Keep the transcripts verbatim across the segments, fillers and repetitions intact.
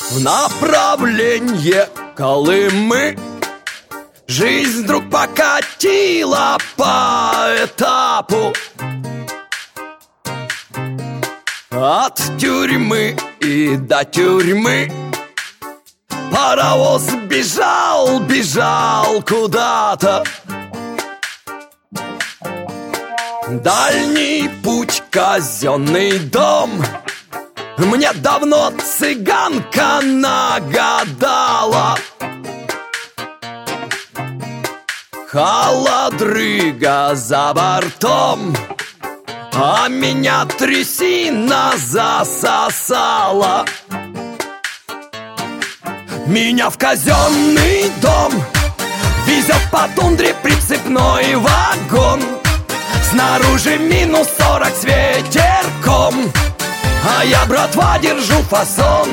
в направлении Колымы. Жизнь вдруг покатила по этапу от тюрьмы и до тюрьмы. Паровоз бежал, бежал куда-то. Дальний путь, казенный дом. Мне давно цыганка нагадала. Холодрыга за бортом, а меня трясина засосала. Меня в казенный дом везет по тундре прицепной вагон. Снаружи минус сорок с ветерком, а я, братва, держу фасон.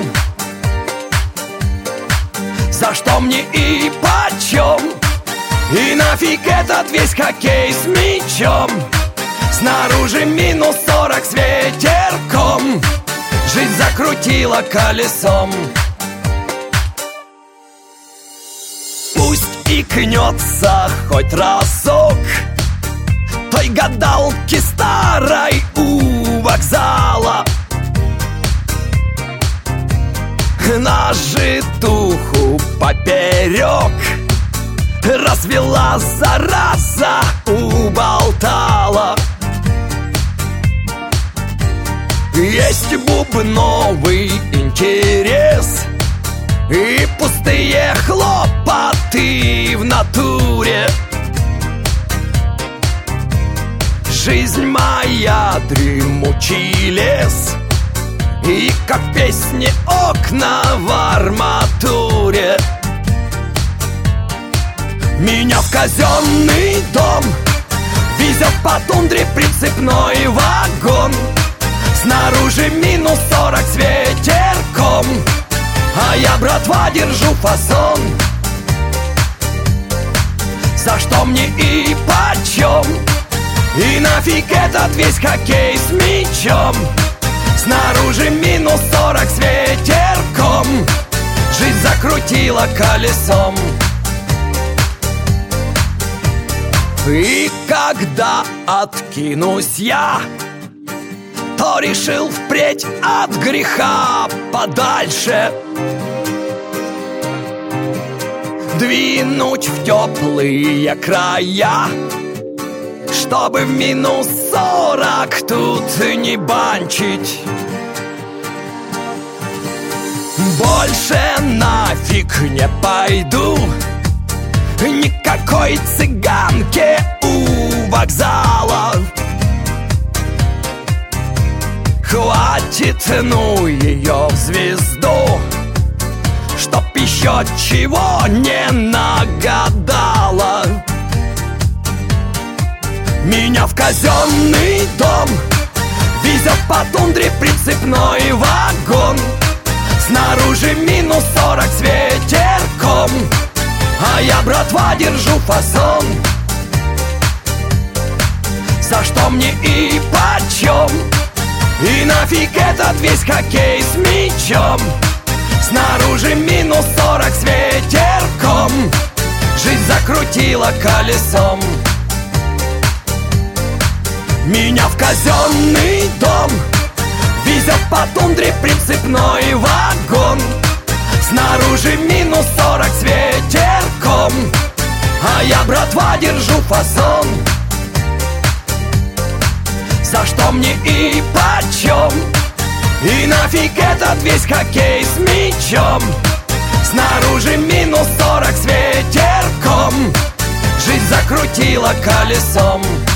За что мне и почем? И нафиг этот весь хоккей с мячом? Снаружи минус сорок с ветерком, жизнь закрутила колесом. Пусть икнется хоть разок той гадалки старой у вокзала. На житуху поперек развела, зараза, уболтала. Есть бубновый интерес и пустые хлопоты в натуре. Жизнь моя дремучий лес, и как в песне окна в арматуре. Меня в казенный дом везет по тундре прицепной вагон. Снаружи минус сорок с ветерком, а я, братва, держу фасон. За что мне и почем? И нафиг этот весь хоккей с мячом? Снаружи минус сорок с ветерком, жизнь закрутила колесом. И когда откинусь я, то решил впредь от греха подальше двинуть в теплые края, чтобы в минус сорок тут не банчить. Больше нафиг не пойду никакой цыганке у вокзала. Хватит, ну, ее в звезду, чтоб еще чего не нагадала. Меня в казенный дом везет по тундре прицепной вагон. Снаружи минус сорок с ветерком, а я, братва, держу фасон. За что мне и почем? И нафиг этот весь хоккей с мячом? Снаружи минус сорок с ветерком, жизнь закрутила колесом. Меня в казенный дом везет по тундре прицепной вагон. Снаружи минус сорок с ветерком, а я, братва, держу фасон. За что мне и почем? И нафиг этот весь хоккей с мячом? Снаружи минус сорок с ветерком, жизнь закрутила колесом.